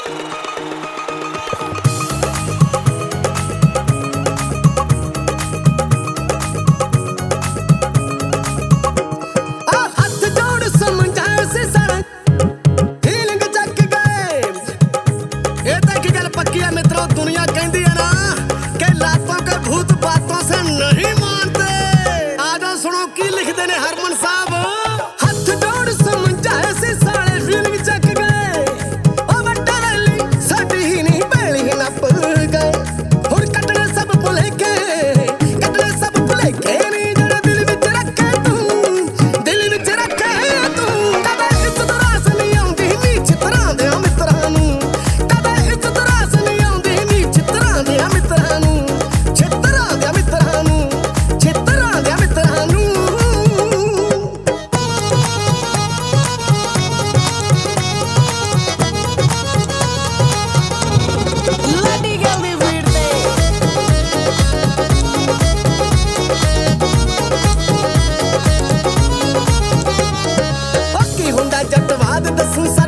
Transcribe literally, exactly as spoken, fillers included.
मित्रों दुनिया कहती है ना कि लातों के भूत बातों से नहीं मानते। आज सुनो की लिखते ने हरमन साहब, हाथ जोड़ समझाए से सारे फीलिंग चक गए, ओ बट्टा रैली साडी ही नहीं बैली ही नप गए। हुण कटने सब भुले के, कटने सब भुले के नहीं जड़ा दिल विच रखे तू, दिल विच रखे तू। कदे इज्जत रास नहीं आउंदी नीच तरह दे मित्रां नूं, कदे इज्जत रास नहीं आउंदी नीच तरह दे मित्रां नूं, छितरां दे मित्रां नूं, छितरां दे मित्रां नूं। ਲਾਡੀ ਗੱਲ ਦੀ ਵੀੜ ਤੇ ਉਹ ਕੀ ਹੁੰਦਾ ਜੱਟਵਾਦ ਦੱਸੂ।